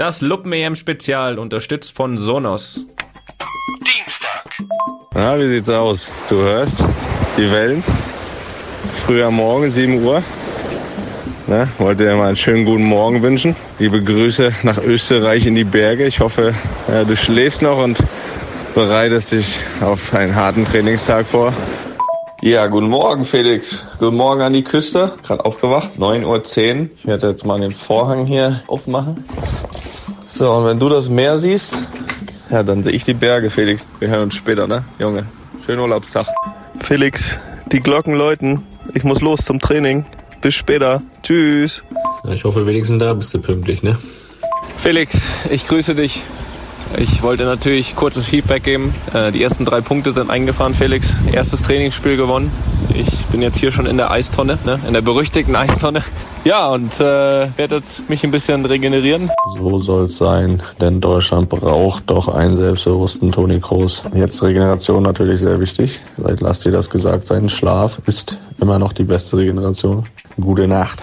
Das Luppen-EM-Spezial, unterstützt von Sonos. Dienstag. Na, wie sieht's aus? Du hörst die Wellen. Früh am Morgen, 7 Uhr. Na, wollte dir mal einen schönen guten Morgen wünschen. Liebe Grüße nach Österreich in die Berge. Ich hoffe, du schläfst noch und bereitest dich auf einen harten Trainingstag vor. Ja, guten Morgen Felix. Guten Morgen an die Küste. Gerade aufgewacht, 9:10 Uhr. Ich werde jetzt mal den Vorhang hier aufmachen. So, und wenn du das Meer siehst, ja, dann sehe ich die Berge, Felix. Wir hören uns später, ne, Junge? Schönen Urlaubstag. Felix, die Glocken läuten. Ich muss los zum Training. Bis später. Tschüss. Ja, ich hoffe wenigstens da bist du pünktlich, ne? Felix, ich grüße dich. Ich wollte natürlich kurzes Feedback geben. Die ersten 3 Punkte sind eingefahren, Felix. Erstes Trainingsspiel gewonnen. Ich bin jetzt hier schon in der Eistonne, ne? In der berüchtigten Eistonne. Ja, und werde jetzt mich ein bisschen regenerieren. So soll es sein, denn Deutschland braucht doch einen selbstbewussten Toni Kroos. Jetzt Regeneration natürlich sehr wichtig. Lass dir das gesagt sein. Schlaf ist immer noch die beste Regeneration. Gute Nacht.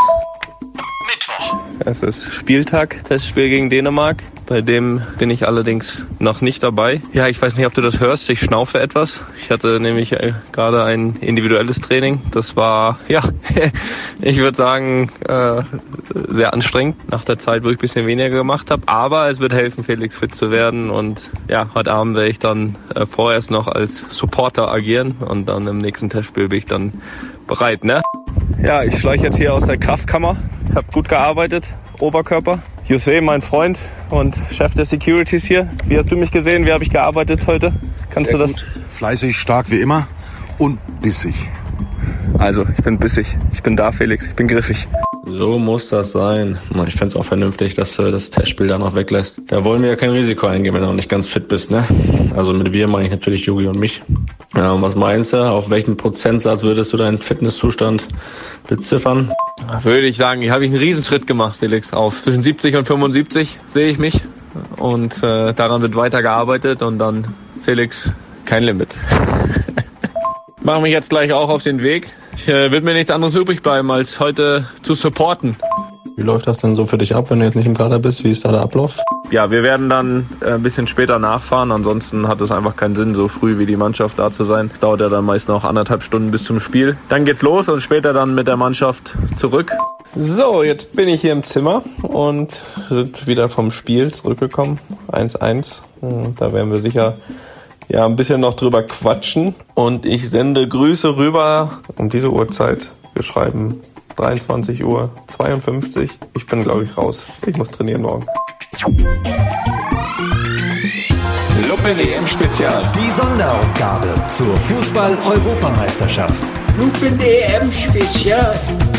Es ist Spieltag, Testspiel gegen Dänemark. Bei dem bin ich allerdings noch nicht dabei. Ja, ich weiß nicht, ob du das hörst. Ich schnaufe etwas. Ich hatte nämlich gerade ein individuelles Training. Das war, ja, ich würde sagen, sehr anstrengend nach der Zeit, wo ich ein bisschen weniger gemacht habe. Aber es wird helfen, Felix fit zu werden. Und ja, heute Abend werde ich dann vorerst noch als Supporter agieren. Und dann im nächsten Testspiel bin ich dann bereit, ne? Ja, ich schleiche jetzt hier aus der Kraftkammer. Ich habe gut gearbeitet, Oberkörper. Jose, mein Freund und Chef der Securities hier. Wie hast du mich gesehen? Wie habe ich gearbeitet heute? Kannst Sehr du das? Gut. Fleißig, stark wie immer und bissig. Also, ich bin bissig. Ich bin da, Felix. Ich bin griffig. So muss das sein. Ich fände es auch vernünftig, dass du das Testspiel da noch weglässt. Da wollen wir ja kein Risiko eingehen, wenn du noch nicht ganz fit bist, ne? Also mit wir meine ich natürlich Jogi und mich. Was meinst du? Auf welchen Prozentsatz würdest du deinen Fitnesszustand beziffern? Würde ich sagen, hier habe ich einen Riesenschritt gemacht, Felix. Auf zwischen 70 und 75 sehe ich mich. Und daran wird weiter gearbeitet und dann, Felix, kein Limit. Mache mich jetzt gleich auch auf den Weg. Wird mir nichts anderes übrig bleiben, als heute zu supporten. Wie läuft das denn so für dich ab, wenn du jetzt nicht im Kader bist? Wie ist da der Ablauf? Ja, wir werden dann ein bisschen später nachfahren. Ansonsten hat es einfach keinen Sinn, so früh wie die Mannschaft da zu sein. Es dauert ja dann meist noch 1,5 Stunden bis zum Spiel. Dann geht's los und später dann mit der Mannschaft zurück. So, jetzt bin ich hier im Zimmer und sind wieder vom Spiel zurückgekommen. 1:1. Da werden wir sicher ein bisschen noch drüber quatschen. Und ich sende Grüße rüber um diese Uhrzeit. Wir schreiben 23:52 Uhr. Ich bin, glaube ich, raus. Ich muss trainieren morgen. Luppen-EM-Spezial. Die Sonderausgabe zur Fußball-Europameisterschaft. Luppen-EM-Spezial.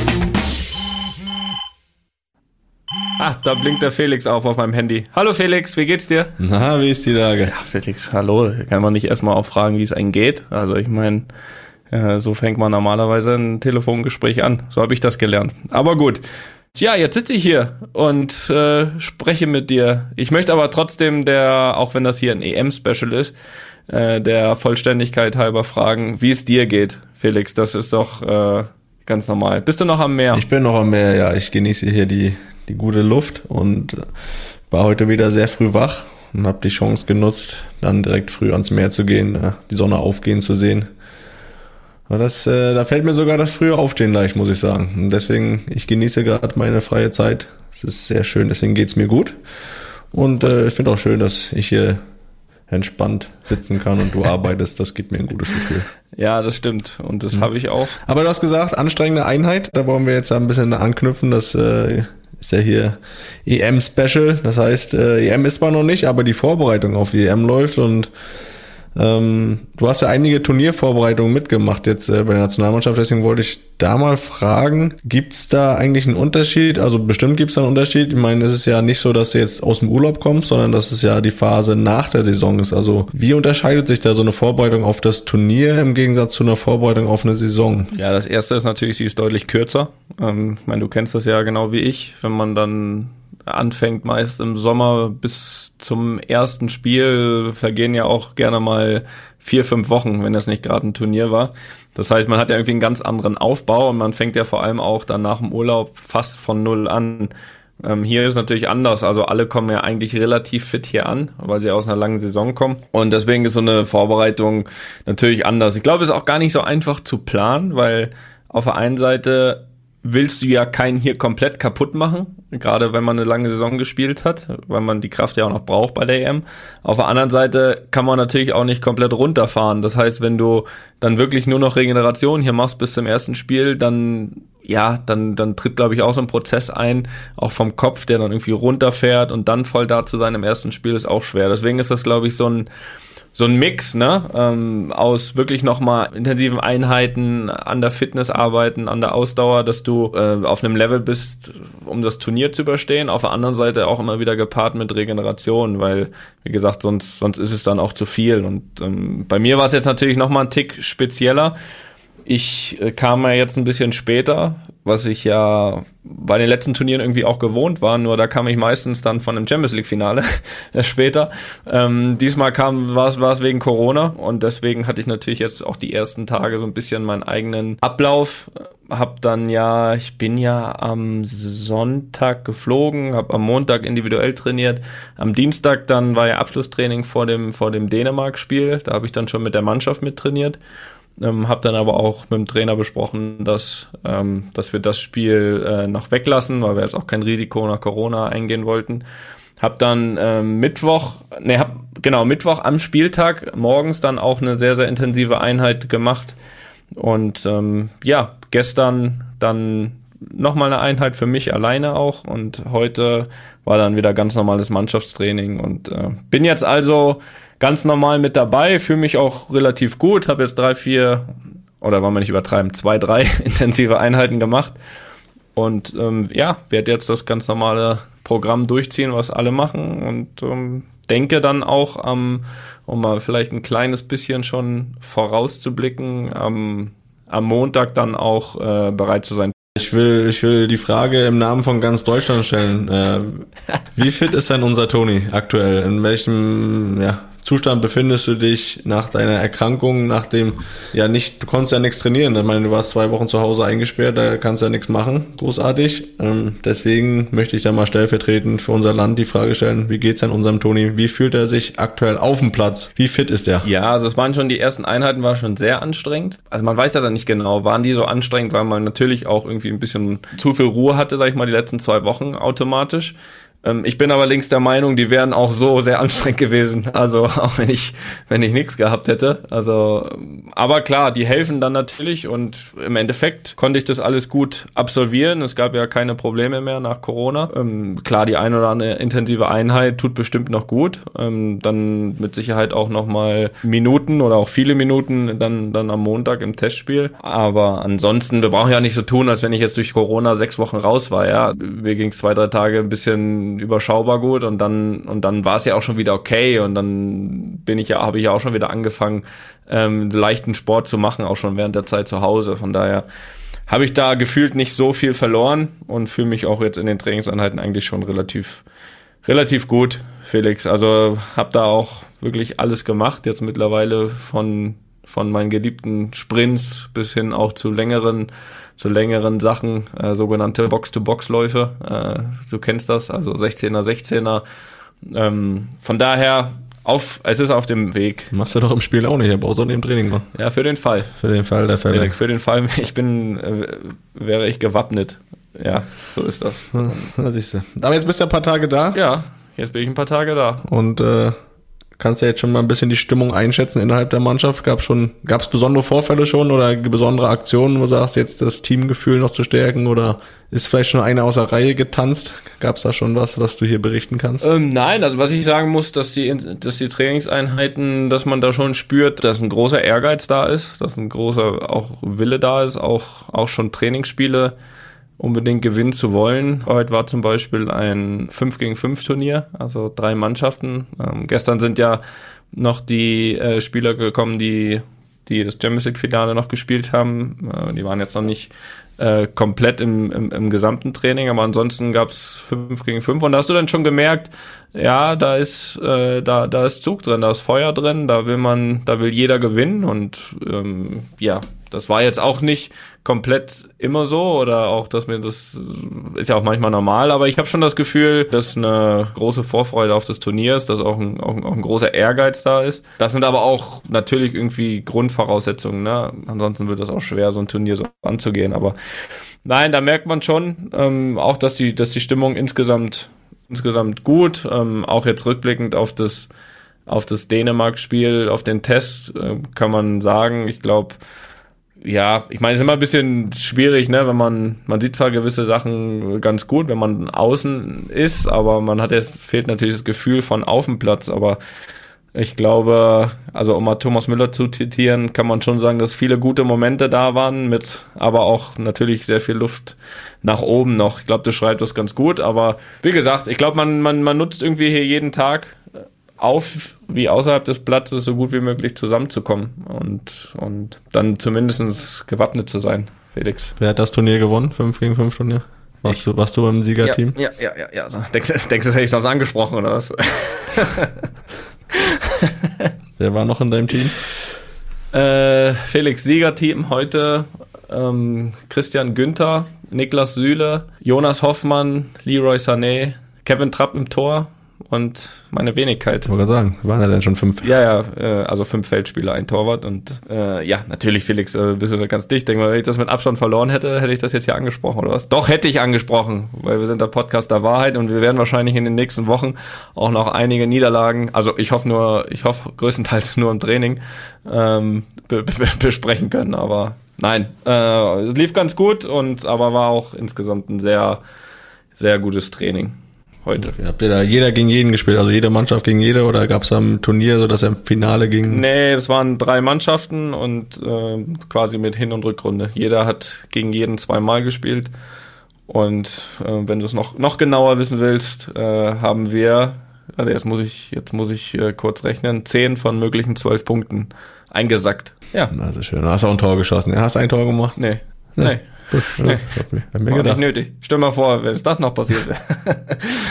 Ah, da blinkt der Felix auf meinem Handy. Hallo Felix, wie geht's dir? Na, wie ist die Lage? Ja, Felix, hallo. Kann man nicht erstmal auch fragen, wie es einem geht? Also ich meine, so fängt man normalerweise ein Telefongespräch an. So habe ich das gelernt. Aber gut. Ja, jetzt sitze ich hier und spreche mit dir. Ich möchte aber trotzdem, auch wenn das hier ein EM-Special ist, der Vollständigkeit halber fragen, wie es dir geht, Felix. Das ist doch ganz normal. Bist du noch am Meer? Ich bin noch am Meer, ja. Ich genieße hier die gute Luft und war heute wieder sehr früh wach und habe die Chance genutzt, dann direkt früh ans Meer zu gehen, die Sonne aufgehen zu sehen. Da fällt mir sogar das frühe Aufstehen leicht, muss ich sagen. Und deswegen, ich genieße gerade meine freie Zeit. Es ist sehr schön, deswegen geht's mir gut. Und ich finde auch schön, dass ich hier entspannt sitzen kann und du arbeitest. Das gibt mir ein gutes Gefühl. Ja, das stimmt. Und das habe ich auch. Aber du hast gesagt, anstrengende Einheit. Da wollen wir jetzt ein bisschen anknüpfen. Das ist ja hier EM-Special. Das heißt, EM ist zwar noch nicht, aber die Vorbereitung auf die EM läuft und du hast ja einige Turniervorbereitungen mitgemacht jetzt bei der Nationalmannschaft, deswegen wollte ich da mal fragen, gibt's da eigentlich einen Unterschied? Also bestimmt gibt's da einen Unterschied. Ich meine, es ist ja nicht so, dass du jetzt aus dem Urlaub kommst, sondern dass es ja die Phase nach der Saison ist. Also wie unterscheidet sich da so eine Vorbereitung auf das Turnier im Gegensatz zu einer Vorbereitung auf eine Saison? Ja, das erste ist natürlich, sie ist deutlich kürzer. Ich meine, du kennst das ja genau wie ich, wenn man dann anfängt, meist im Sommer bis zum ersten Spiel vergehen ja auch gerne mal 4-5 Wochen, wenn das nicht gerade ein Turnier war. Das heißt, man hat ja irgendwie einen ganz anderen Aufbau und man fängt ja vor allem auch dann nach dem Urlaub fast von null an. Hier ist es natürlich anders, also alle kommen ja eigentlich relativ fit hier an, weil sie aus einer langen Saison kommen und deswegen ist so eine Vorbereitung natürlich anders. Ich glaube, es ist auch gar nicht so einfach zu planen, weil auf der einen Seite willst du ja keinen hier komplett kaputt machen, gerade wenn man eine lange Saison gespielt hat, weil man die Kraft ja auch noch braucht bei der EM. Auf der anderen Seite kann man natürlich auch nicht komplett runterfahren. Das heißt, wenn du dann wirklich nur noch Regeneration hier machst bis zum ersten Spiel, dann tritt, glaube ich, auch so ein Prozess ein, auch vom Kopf, der dann irgendwie runterfährt und dann voll da zu sein im ersten Spiel ist auch schwer. Deswegen ist das, glaube ich, so ein Mix, ne, aus wirklich nochmal intensiven Einheiten, an der Fitness arbeiten, an der Ausdauer, dass du auf einem Level bist, um das Turnier zu überstehen. Auf der anderen Seite auch immer wieder gepaart mit Regeneration, weil, wie gesagt, sonst ist es dann auch zu viel. Und bei mir war es jetzt natürlich nochmal ein Tick spezieller. Ich kam ja jetzt ein bisschen später, was ich ja bei den letzten Turnieren irgendwie auch gewohnt war, nur da kam ich meistens dann von einem Champions-League-Finale später. Diesmal war es wegen Corona und deswegen hatte ich natürlich jetzt auch die ersten Tage so ein bisschen meinen eigenen Ablauf. Ich bin ja am Sonntag geflogen, habe am Montag individuell trainiert. Am Dienstag dann war ja Abschlusstraining vor dem Dänemark-Spiel, da habe ich dann schon mit der Mannschaft mittrainiert. Habe dann aber auch mit dem Trainer besprochen, dass wir das Spiel noch weglassen, weil wir jetzt auch kein Risiko nach Corona eingehen wollten. Hab dann Mittwoch am Spieltag morgens dann auch eine sehr, sehr intensive Einheit gemacht. Und gestern dann nochmal eine Einheit für mich alleine auch. Und heute war dann wieder ganz normales Mannschaftstraining. Und bin jetzt also ganz normal mit dabei, fühle mich auch relativ gut, habe jetzt 2, 3 intensive Einheiten gemacht und werde jetzt das ganz normale Programm durchziehen, was alle machen und denke dann auch, um mal vielleicht ein kleines bisschen schon vorauszublicken, am Montag dann auch bereit zu sein. Ich will die Frage im Namen von ganz Deutschland stellen. Wie fit ist denn unser Toni aktuell? In welchem Zustand befindest du dich nach deiner Erkrankung, du konntest ja nichts trainieren. Ich meine, du warst 2 Wochen zu Hause eingesperrt, da kannst du ja nichts machen, großartig. Deswegen möchte ich da mal stellvertretend für unser Land die Frage stellen, wie geht's denn unserem Toni? Wie fühlt er sich aktuell auf dem Platz? Wie fit ist er? Ja, also die ersten Einheiten waren schon sehr anstrengend. Also man weiß ja dann nicht genau, waren die so anstrengend, weil man natürlich auch irgendwie ein bisschen zu viel Ruhe hatte, sag ich mal, die letzten 2 Wochen automatisch. Ich bin allerdings der Meinung, die wären auch so sehr anstrengend gewesen, also auch wenn ich nichts gehabt hätte. Also, aber klar, die helfen dann natürlich und im Endeffekt konnte ich das alles gut absolvieren. Es gab ja keine Probleme mehr nach Corona. Klar, die eine oder andere intensive Einheit tut bestimmt noch gut. Dann mit Sicherheit auch nochmal Minuten oder auch viele Minuten dann am Montag im Testspiel. Aber ansonsten, wir brauchen ja nicht so tun, als wenn ich jetzt durch Corona 6 Wochen raus war. Ja, mir ging es 2, 3 Tage ein bisschen überschaubar gut und dann war es ja auch schon wieder okay und dann habe ich ja auch schon wieder angefangen, leichten Sport zu machen, auch schon während der Zeit zu Hause. Von daher habe ich da gefühlt nicht so viel verloren und fühle mich auch jetzt in den Trainingseinheiten eigentlich schon relativ gut, Felix. Also habe da auch wirklich alles gemacht, jetzt mittlerweile von meinen geliebten Sprints bis hin auch zu längeren Sachen, sogenannte Box-to-Box-Läufe. Du kennst das, also 16er. Von daher, es ist auf dem Weg. Machst du doch im Spiel auch nicht, aber auch so im Training noch. Ja, für den Fall. Für den Fall der Fälle. Für den Fall, wäre ich gewappnet. Ja, so ist das. Da siehst du. Aber jetzt bist du ein paar Tage da. Ja, jetzt bin ich ein paar Tage da. Und kannst ja jetzt schon mal ein bisschen die Stimmung einschätzen innerhalb der Mannschaft. Gab's besondere Vorfälle schon oder besondere Aktionen, wo du sagst, jetzt das Teamgefühl noch zu stärken oder ist vielleicht schon einer aus der Reihe getanzt? Gab's da schon was du hier berichten kannst? Nein, also was ich sagen muss, dass die Trainingseinheiten, dass man da schon spürt, dass ein großer Ehrgeiz da ist, dass ein großer auch Wille da ist, auch schon Trainingsspiele unbedingt gewinnen zu wollen. Heute war zum Beispiel ein 5-gegen-5 Turnier, also 3 Mannschaften. Gestern sind ja noch die Spieler gekommen, die das Champions League Finale noch gespielt haben. Die waren jetzt noch nicht komplett im gesamten Training, aber ansonsten gab's 5-gegen-5 und da hast du dann schon gemerkt, ja, da ist Zug drin, da ist Feuer drin, da will jeder gewinnen und Das war jetzt auch nicht komplett immer so oder auch, dass mir das ist ja auch manchmal normal, aber ich habe schon das Gefühl, dass eine große Vorfreude auf das Turnier ist, dass auch ein großer Ehrgeiz da ist. Das sind aber auch natürlich irgendwie Grundvoraussetzungen, ne? Ansonsten wird das auch schwer, so ein Turnier so anzugehen, aber nein, da merkt man schon auch, dass die Stimmung insgesamt gut, auch jetzt rückblickend auf das Dänemark-Spiel, auf den Test, kann man sagen, ich glaube, ja, ich meine, es ist immer ein bisschen schwierig, ne, wenn man sieht zwar gewisse Sachen ganz gut, wenn man außen ist, aber fehlt natürlich das Gefühl von auf dem Platz, aber ich glaube, also um mal Thomas Müller zu zitieren, kann man schon sagen, dass viele gute Momente da waren, aber auch natürlich sehr viel Luft nach oben noch. Ich glaube, das schreibt das ganz gut, aber wie gesagt, ich glaube, man nutzt irgendwie hier jeden Tag auf, wie außerhalb des Platzes so gut wie möglich zusammenzukommen und dann zumindest gewappnet zu sein, Felix. Wer hat das Turnier gewonnen? 5 gegen 5 Turnier? Warst du im Siegerteam? Ja. Denkst du, das hätte ich sonst angesprochen, oder was? Wer war noch in deinem Team? Felix, Siegerteam heute Christian Günther, Niklas Süle, Jonas Hoffmann, Leroy Sané, Kevin Trapp im Tor und meine Wenigkeit. Ich wollte sagen, waren ja denn schon 5? Ja, also 5 Feldspieler, ein Torwart und ja, natürlich Felix, bist du da ganz dicht. Denk mal, wenn ich das mit Abstand verloren hätte ich das jetzt hier angesprochen, oder was? Doch, hätte ich angesprochen, weil wir sind der Podcast der Wahrheit und wir werden wahrscheinlich in den nächsten Wochen auch noch einige Niederlagen, also ich hoffe größtenteils nur im Training, besprechen können, aber nein, es lief ganz gut aber war auch insgesamt ein sehr, sehr gutes Training heute. Okay. Habt ihr da jeder gegen jeden gespielt, also jede Mannschaft gegen jede, oder gab es am Turnier so, dass er im Finale ging? Nee, das waren 3 Mannschaften und quasi mit Hin- und Rückrunde. Jeder hat gegen jeden 2-mal gespielt und wenn du es noch genauer wissen willst, haben wir, also jetzt muss ich kurz rechnen, 10 von möglichen 12 Punkten eingesackt. Ja. Na, sehr schön. Hast du auch ein Tor geschossen? Hast du ein Tor gemacht? Nee. Gut, nee. Hab mir War gedacht. nicht nötig. Stell mal vor, wenn es das noch passiert wäre.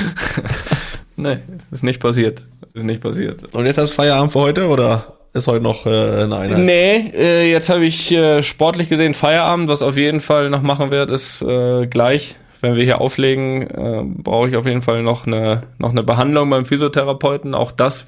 Nee, ist nicht passiert. Und jetzt hast du Feierabend für heute oder ist heute noch eine Einheit? Nee, jetzt habe ich sportlich gesehen Feierabend. Was auf jeden Fall noch machen werde, ist gleich, wenn wir hier auflegen, brauche ich auf jeden Fall noch eine Behandlung beim Physiotherapeuten. Auch das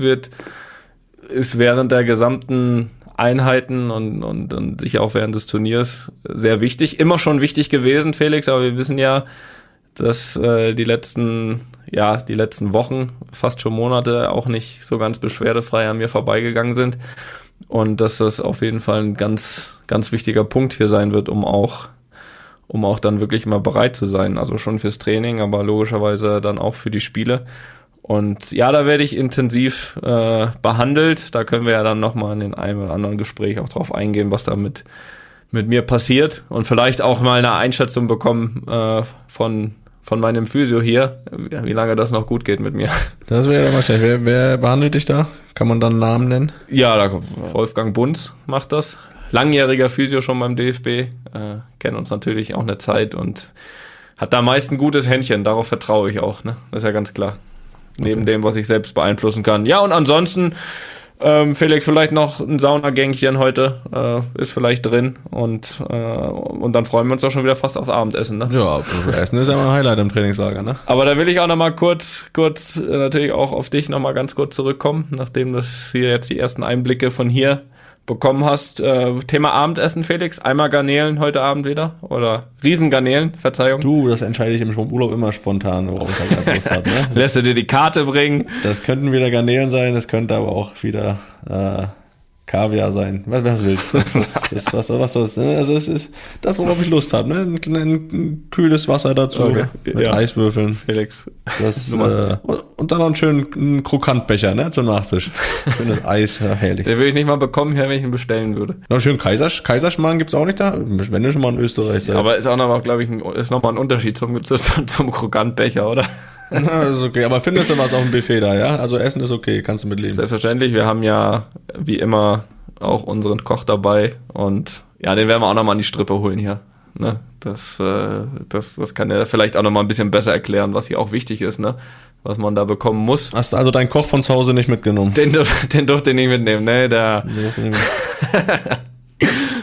ist während der gesamten Einheiten und sicher auch während des Turniers sehr wichtig. Immer schon wichtig gewesen, Felix, aber wir wissen ja, dass die letzten Wochen, fast schon Monate, auch nicht so ganz beschwerdefrei an mir vorbeigegangen sind und dass das auf jeden Fall ein ganz, ganz wichtiger Punkt hier sein wird, um auch dann wirklich mal bereit zu sein. Also schon fürs Training, aber logischerweise dann auch für die Spiele. Und ja, da werde ich intensiv behandelt. Da können wir ja dann nochmal in den einen oder anderen Gespräch auch drauf eingehen, was da mit mir passiert. Und vielleicht auch mal eine Einschätzung bekommen von meinem Physio hier, wie lange das noch gut geht mit mir. Das wäre ja mal schlecht. Wer behandelt dich da? Kann man dann einen Namen nennen? Ja, da kommt Wolfgang Bunz macht das. Langjähriger Physio schon beim DFB. Kennt uns natürlich auch eine Zeit und hat da meist ein gutes Händchen. Darauf vertraue ich auch, ne? Das ist ja ganz klar. Neben dem, was ich selbst beeinflussen kann. Ja, und ansonsten, Felix, vielleicht noch ein Saunagängchen heute ist vielleicht drin und dann freuen wir uns auch schon wieder fast aufs Abendessen, ne? Ja, Essen ist ja mal ein Highlight im Trainingslager, ne? Aber da will ich auch nochmal kurz natürlich auch auf dich nochmal ganz kurz zurückkommen, nachdem das hier jetzt die ersten Einblicke von hier bekommen hast. Thema Abendessen, Felix. Einmal Garnelen heute Abend wieder? Oder Riesengarnelen, Verzeihung. Du, das entscheide ich im Urlaub immer spontan, worauf ich halt Lust habe. Ne? Lässt du dir die Karte bringen? Das könnten wieder Garnelen sein, das könnte aber auch wieder Kaviar sein. Was willst du? Also es ist das, worauf ich Lust habe. Ne? Ein kühles Wasser dazu, okay. mit Eiswürfeln. Felix. Und dann noch einen schönen Krokantbecher, ne, zum Nachtisch. Schönes Eis, ja, herrlich. Den würde ich nicht mal bekommen, wenn ich ihn bestellen würde. Noch schön Kaiserschmarrn gibt's auch nicht da? Wenn du schon mal in Österreich seid. Aber ist auch noch, glaube ich, ist noch mal ein Unterschied zum Krokantbecher, oder? Das ist okay, aber findest du was auf dem Buffet da, ja? Also Essen ist okay, kannst du mitleben. Selbstverständlich, wir haben ja wie immer auch unseren Koch dabei und ja, den werden wir auch nochmal an die Strippe holen hier. Ne? Das kann er vielleicht auch nochmal ein bisschen besser erklären, was hier auch wichtig ist, ne? Was man da bekommen muss. Hast du also deinen Koch von zu Hause nicht mitgenommen? Den durfte ich nicht mitnehmen, ne?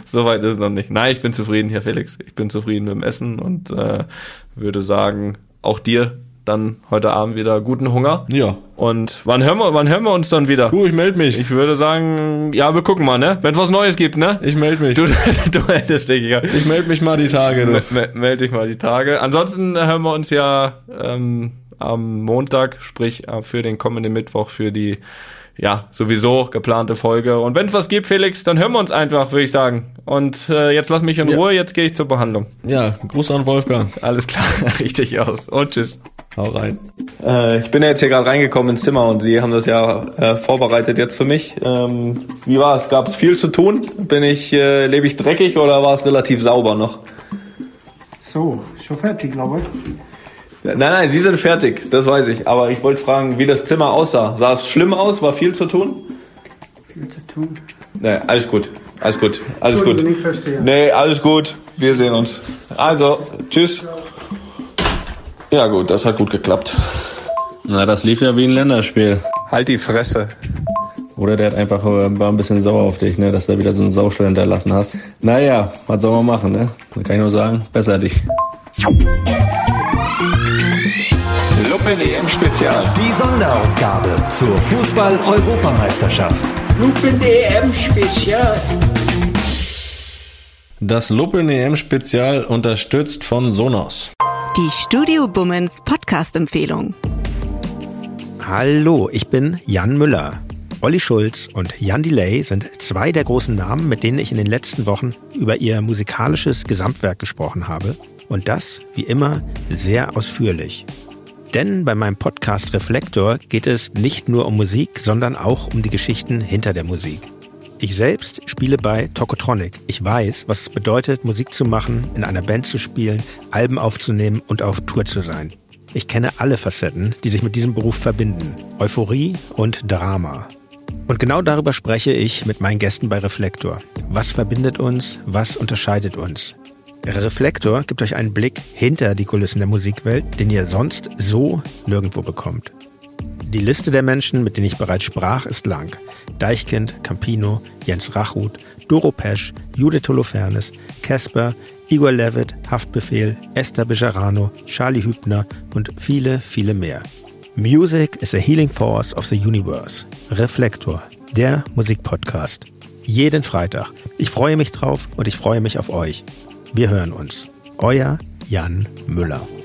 Soweit ist es noch nicht. Nein, ich bin zufrieden, Herr Felix. Ich bin zufrieden mit dem Essen und würde sagen, auch dir dann heute Abend wieder guten Hunger. Ja. Und wann hören wir uns dann wieder? Du, ich melde mich. Ich würde sagen, ja, wir gucken mal, ne? Wenn es was Neues gibt, ne? Ich melde mich. Du meldest dich, ja. Ich melde mich mal die Tage, du. Melde dich mal die Tage. Ansonsten hören wir uns ja am Montag, sprich für den kommenden Mittwoch, für die sowieso geplante Folge. Und wenn es was gibt, Felix, dann hören wir uns einfach, würde ich sagen. Und jetzt lass mich in Ruhe, jetzt gehe ich zur Behandlung. Ja, Gruß an Wolfgang. Alles klar, richtig aus. Und tschüss. Hau rein. Ich bin ja jetzt hier gerade reingekommen ins Zimmer und Sie haben das ja vorbereitet jetzt für mich. Wie war es? Gab es viel zu tun? Lebe ich dreckig oder war es relativ sauber noch? So, schon fertig, glaube ich. Nein, Sie sind fertig, das weiß ich. Aber ich wollte fragen, wie das Zimmer aussah. Sah es schlimm aus? War viel zu tun? Viel zu tun? Nee, alles gut. Alles gut. Ich verstehe. Nee, alles gut. Wir sehen uns. Also, tschüss. Ja gut, das hat gut geklappt. Na, das lief ja wie ein Länderspiel. Halt die Fresse. Oder der hat war ein bisschen sauer auf dich, ne, dass du wieder so einen Saustall hinterlassen hast. Naja, was soll man machen, ne? Dann kann ich nur sagen, besser dich. Lupen-EM-Spezial. Die Sonderausgabe zur Fußball-Europameisterschaft. Lupen-EM-Spezial. Das Lupen-EM-Spezial unterstützt von Sonos. Die Studio Bummens Podcast-Empfehlung. Hallo, ich bin Jan Müller. Olli Schulz und Jan Delay sind zwei der großen Namen, mit denen ich in den letzten Wochen über ihr musikalisches Gesamtwerk gesprochen habe. Und das, wie immer, sehr ausführlich. Denn bei meinem Podcast Reflektor geht es nicht nur um Musik, sondern auch um die Geschichten hinter der Musik. Ich selbst spiele bei Tokotronic. Ich weiß, was es bedeutet, Musik zu machen, in einer Band zu spielen, Alben aufzunehmen und auf Tour zu sein. Ich kenne alle Facetten, die sich mit diesem Beruf verbinden. Euphorie und Drama. Und genau darüber spreche ich mit meinen Gästen bei Reflektor. Was verbindet uns? Was unterscheidet uns? Reflektor gibt euch einen Blick hinter die Kulissen der Musikwelt, den ihr sonst so nirgendwo bekommt. Die Liste der Menschen, mit denen ich bereits sprach, ist lang. Deichkind, Campino, Jens Rachut, Doro Pesch, Judith Holofernes, Casper, Igor Levit, Haftbefehl, Esther Bejarano, Charlie Hübner und viele, viele mehr. Music is a healing force of the universe. Reflektor, der Musikpodcast. Jeden Freitag. Ich freue mich drauf und ich freue mich auf euch. Wir hören uns. Euer Jan Müller.